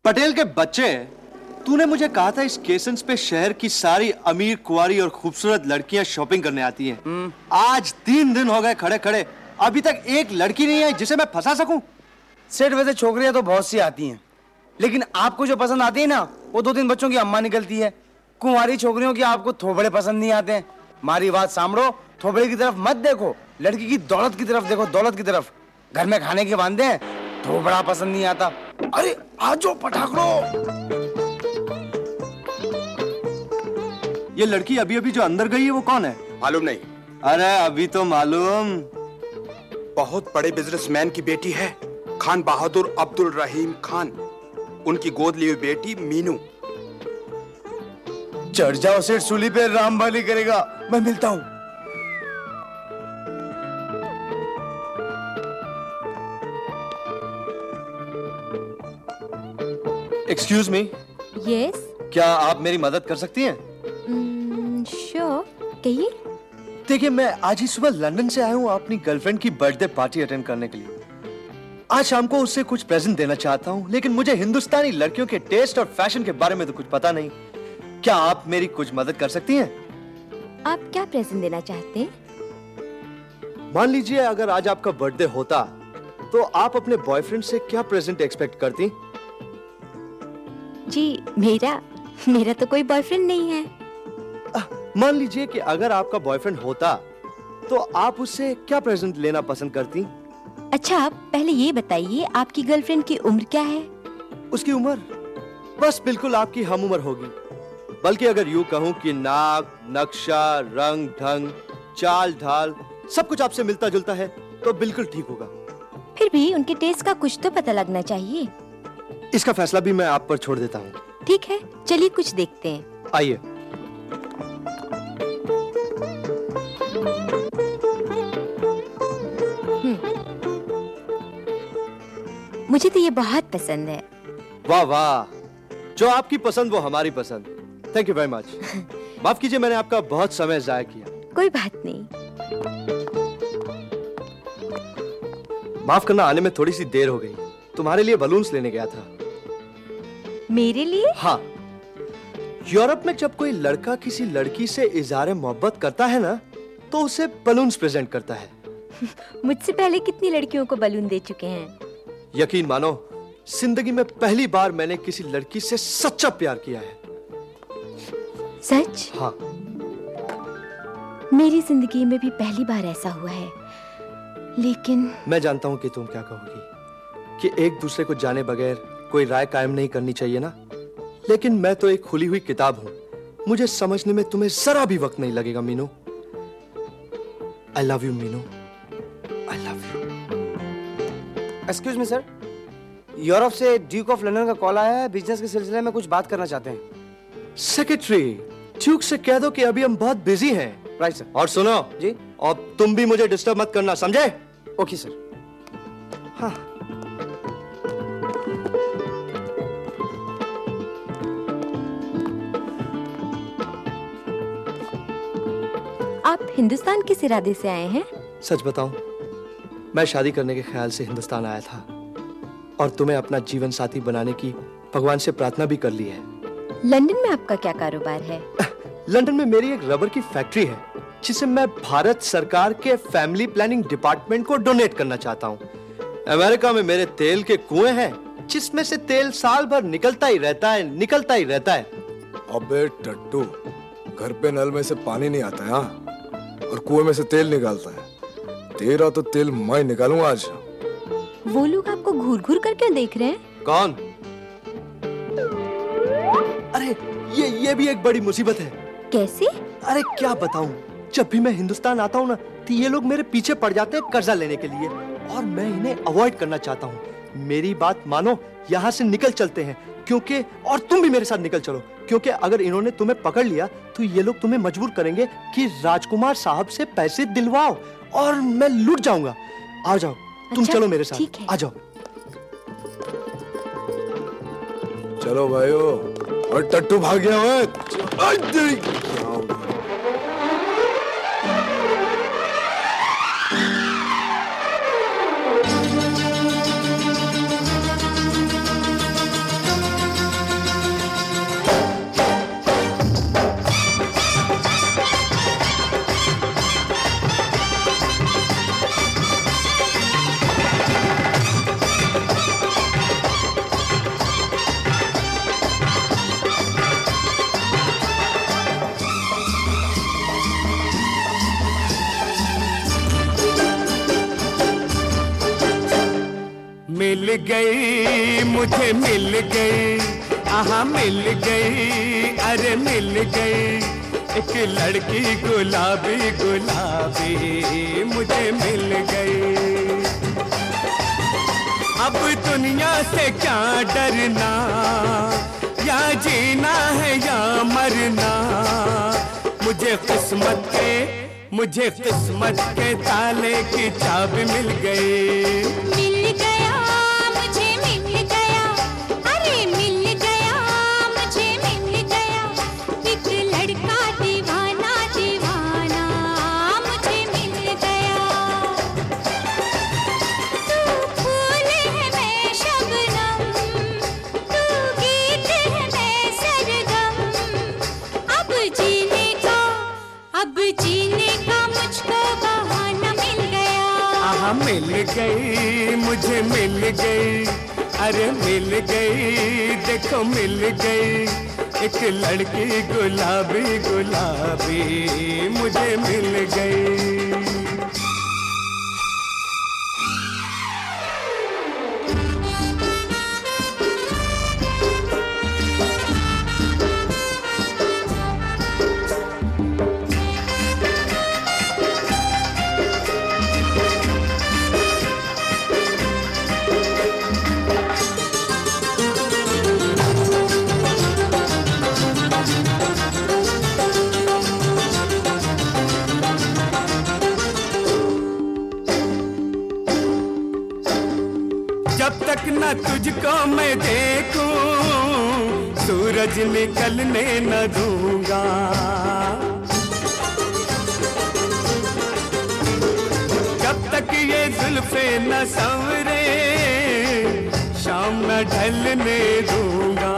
पटेल के बच्चे, तूने मुझे कहा था इस स्टेशन पे शहर की सारी अमीर कुंवारी और खूबसूरत लड़कियां शॉपिंग करने आती हैं। आज 3 दिन हो गए खड़े खड़े, अभी तक एक लड़की नहीं आई जिसे मैं फंसा सकूं। सेठ, वैसे छोकरियां तो बहुत सी आती हैं, लेकिन आपको जो पसंद आती है ना, वो 2-3 बच्चों की अम्मा निकलती है। कुंवारी छोकरियों की आपको थोबड़े पसंद नहीं आते हैं। हमारी बात सामड़ो, थोबड़े की तरफ मत देखो, लड़की की दौलत की तरफ देखो, दौलत की तरफ। घर में खाने के वांदे हैं, थोबड़ा पसंद नहीं आता। अरे आजो पटाखड़ो। ये लड़की अभी अभी जो अंदर गई है वो कौन है? मालूम नहीं। अरे अभी तो मालूम। बहुत बड़े बिजनेसमैन की बेटी है, खान बहादुर अब्दुल रहीम खान। उनकी गोद ली हुई बेटी मीनू। चढ़ जाओ सेठ सूली पे, राम भली करेगा। मैं मिलता हूं। Excuse me. यस। क्या आप मेरी मदद कर सकती हैं? श्योर, कहिए। देखिए, मैं आज ही सुबह लंदन से आया हूँ अपनी गर्लफ्रेंड की बर्थडे पार्टी अटेंड करने के लिए। आज शाम को उससे कुछ प्रेजेंट देना चाहता हूँ, लेकिन मुझे हिंदुस्तानी लड़कियों के टेस्ट और फैशन के बारे में तो कुछ पता नहीं। क्या आप मेरी कुछ मदद कर सकती हैं? आप क्या प्रेजेंट देना चाहते हैं? मान लीजिए अगर आज आपका बर्थडे होता तो आप अपने बॉयफ्रेंड से क्या प्रेजेंट एक्सपेक्ट करती? जी मेरा तो कोई बॉयफ्रेंड नहीं है। मान लीजिए कि अगर आपका बॉयफ्रेंड होता तो आप उससे क्या प्रेजेंट लेना पसंद करती? अच्छा, पहले ये बताइए आपकी गर्लफ्रेंड की उम्र क्या है? उसकी उम्र बस बिल्कुल आपकी हम उम्र होगी, बल्कि अगर यूं कहूं कि नाक, नक्शा, रंग ढंग, चाल ढाल सब कुछ आपसे मिलता जुलता है तो बिल्कुल ठीक होगा। फिर भी उनके टेस्ट का कुछ तो पता लगना चाहिए। इसका फैसला भी मैं आप पर छोड़ देता हूँ। ठीक है, चलिए कुछ देखते हैं। आइए। मुझे तो ये बहुत पसंद है। वाह वाह, जो आपकी पसंद वो हमारी पसंद। Thank you very much. माफ कीजिए, मैंने आपका बहुत समय जाया किया। कोई बात नहीं। माफ करना, आने में थोड़ी सी देर हो गई। तुम्हारे लिए बलून्स लेने गया था। मेरे लिए? हाँ, यूरोप में जब कोई लड़का किसी लड़की से इज़हार मोहब्बत करता है ना, तो उसे बलून्स प्रेजेंट करता है। मुझसे पहले कितनी लड़कियों को बलून दे चुके हैं। यकीन मानो, जिंदगी में पहली बार मैंने किसी लड़की से सच्चा प्यार किया है। सच? हाँ। मेरी जिंदगी में भी पहली बार ऐसा हुआ है, लेकिन मैं जानता हूँ कि तुम क्या कहोगी, कि एक दूसरे को जाने बगैर कोई राय कायम नहीं करनी चाहिए ना। लेकिन मैं तो एक खुली हुई किताब हूँ, मुझे समझने में तुम्हें जरा भी वक्त नहीं लगेगा Meenu. I love you Meenu, I love you. Excuse me sir, Europe से ड्यूक ऑफ लंदन का कॉल आया है, बिजनेस के सिलसिले में कुछ बात करना चाहते हैं। सेक्रेटरी, ड्यूक से कह दो कि अभी हम बहुत बिजी हैं। Right sir. और सुनो जी, और तुम भी मुझे डिस्टर्ब मत करना, समझे? Okay sir. हाँ। आप हिंदुस्तान किस इरादे से आए हैं? सच बताऊं, मैं शादी करने के ख्याल से हिंदुस्तान आया था और तुम्हें अपना जीवन साथी बनाने की भगवान से प्रार्थना भी कर ली है। लंदन में आपका क्या कारोबार है? लंदन में मेरी एक रबर की फैक्ट्री है, जिसे मैं भारत सरकार के फैमिली प्लानिंग डिपार्टमेंट को डोनेट करना चाहता हूँ। अमेरिका में मेरे तेल के कुएं हैं, जिसमें से तेल साल भर निकलता ही रहता है, निकलता ही रहता है। अबे टट्टू, घर पे नल में से पानी नहीं आता है और कुएं में से तेल निकालता है। तेरा तो तेल मैं निकालूंगा आज। वो लोग आपको घूर घूर कर क्यों देख रहे हैं? कौन? अरे ये भी एक बड़ी मुसीबत है। कैसे? अरे क्या बताऊं, जब भी मैं हिंदुस्तान आता हूँ ना, तो ये लोग मेरे पीछे पड़ जाते हैं कर्जा लेने के लिए, और मैं इन्हें अवॉइड करना चाहता हूँ। मेरी बात मानो, यहाँ से निकल चलते हैं, क्योंकि और तुम भी मेरे साथ निकल चलो, क्योंकि अगर इन्होंने तुम्हें पकड़ लिया तो ये लोग तुम्हें मजबूर करेंगे कि राजकुमार साहब से पैसे दिलवाओ, और मैं लूट जाऊंगा। आ जाओ, तुम चलो मेरे साथ, आ जाओ। चलो भाइयों, और टट्टू भाग गया है। गई, मुझे मिल गई, आहा मिल गई, अरे मिल गई एक लड़की गुलाबी गुलाबी मुझे मिल गई। अब दुनिया से क्या डरना, या जीना है या मरना, मुझे किस्मत के ताले की चाबी मिल गई। मिल गया, मुझे मिल गया, अरे मिल गया, मुझे मिल गया एक लड़का दीवाना दीवाना मुझे मिल गया। तू फूल है मैं शबनम, तू गीत है मैं सरगम, अब जीने का मुझको बहाना मिल गया। आहा मिल गई, मुझे मिल गई, अरे मिल गई, देखो मिल गई एक लड़की गुलाबी गुलाबी मुझे मिल गई। जब तक न तुझको मैं देखूं, सूरज निकलने न दूंगा। जब तक ये जुल्फे न संवरे, शाम न ढलने दूंगा।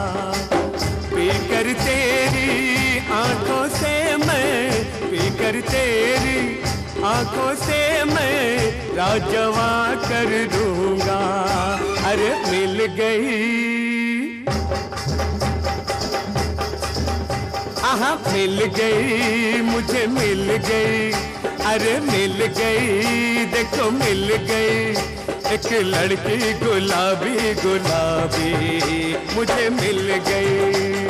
पीकर तेरी आंखों से मैं, पीकर तेरी आंखों से मैं राजवा कर दूंगा। अरे मिल गई, आहा मिल गई, मुझे मिल गई, अरे मिल गई, देखो मिल गई एक लड़की गुलाबी गुलाबी मुझे मिल गई।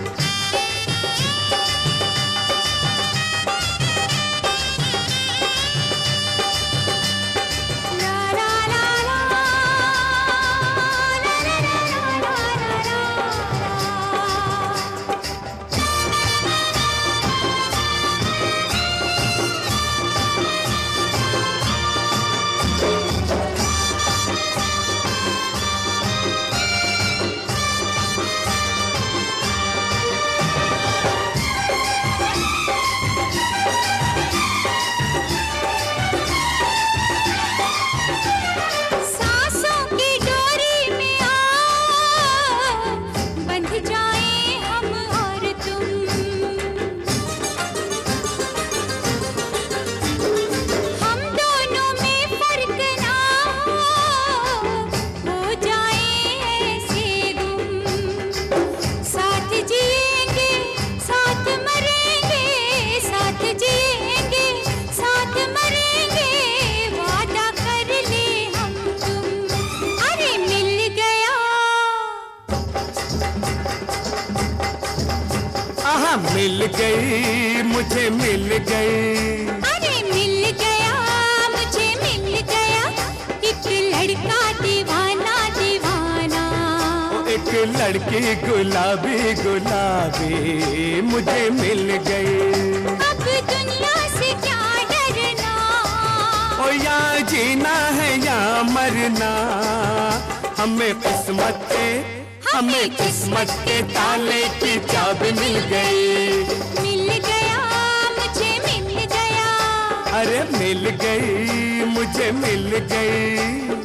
मिल गई, मुझे मिल गई, अरे मिल गया, मुझे मिल गया एक लड़का दीवाना दीवाना, एक लड़की गुलाबी गुलाबी मुझे मिल गई। अब दुनिया से क्या डरना, ओ या जीना है या मरना, हमें किस्मत के ताले की चाबी मिल गई। मिल गया, मुझे मिल गया, अरे मिल गई, मुझे मिल गई।